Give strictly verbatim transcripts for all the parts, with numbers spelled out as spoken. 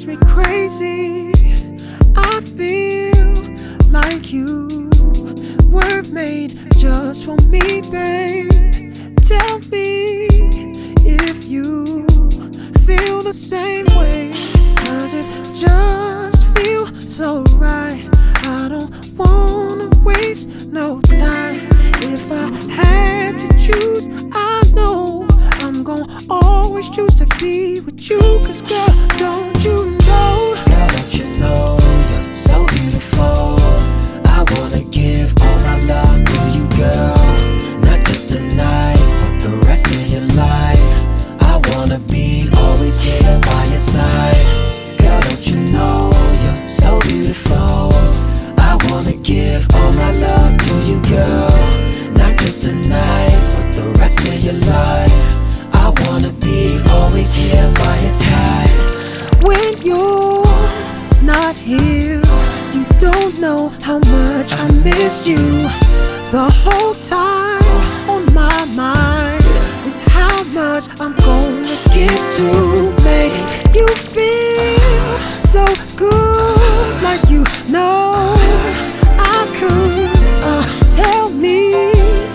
drives me crazy. I feel like you were made just for me, babe. Tell me if you feel the same way. Does it just feel so right? I don't wanna waste no time. If I had to choose, I know I'm gonna always choose to be with you. Cause girl, don't you know? Girl, don't you know you're so beautiful? I wanna give all my love to you, girl. Not just tonight, but the rest of your life. I wanna be always here by your side. Girl, don't you know you're so beautiful? I wanna give all my love to you, girl. Not just tonight, but the rest of your life. I wanna be always here by your side. When you're not here, you don't know how much I miss you. The whole time on my mind is how much I'm gonna get to make you feel so good. Like you know I could. uh, Tell me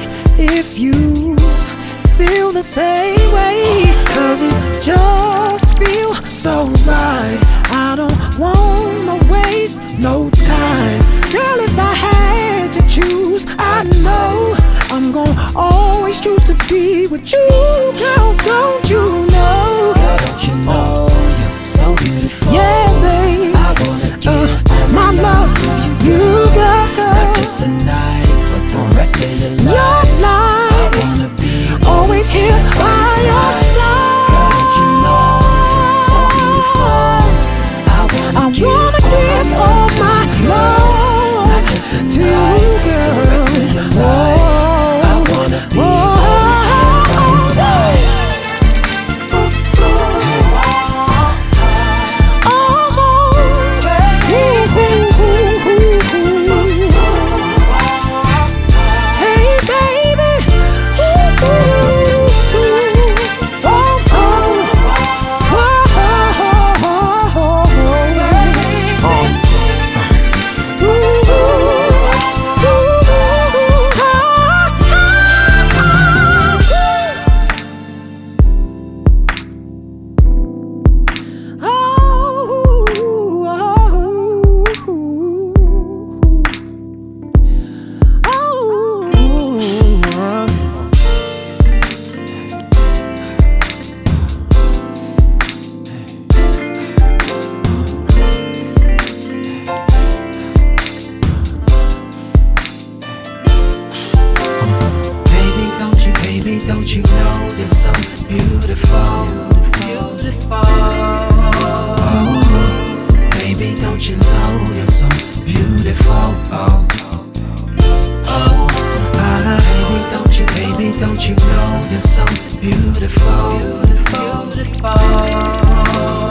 if you feel the same way. Cause it just feels so right. I don't wanna waste no time. Girl, if I had to choose, I know I'm gonna always choose to be with you. Girl, don't you know? Girl, don't you know you're so beautiful? Yeah, babe, I wanna give uh, all my, my love, love to you, you, girl. girl. Not just tonight, but the rest of your life. Your life, I wanna be always here by your side. Girl, don't you know you're so beautiful? I wanna, I give, wanna all give my all love my to you, love not just to tonight, you, but girl. the rest of your life. I wanna be Whoa. always here by your side. Don't you know you're so beautiful, beautiful? Oh, baby, don't you know you're so beautiful? Oh, oh, ah, baby, don't you, baby, don't you know you're so beautiful, beautiful, beautiful?